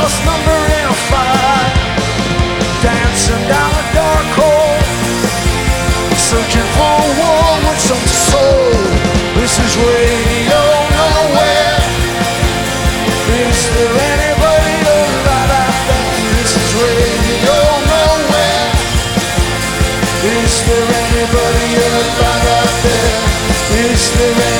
house number in a fight, dancing down a dark hole, searching for a world with some soul. This is Radio Nowhere. Is there anybody alive out there? This is Radio Nowhere. Is there anybody alive out there? Is there anybody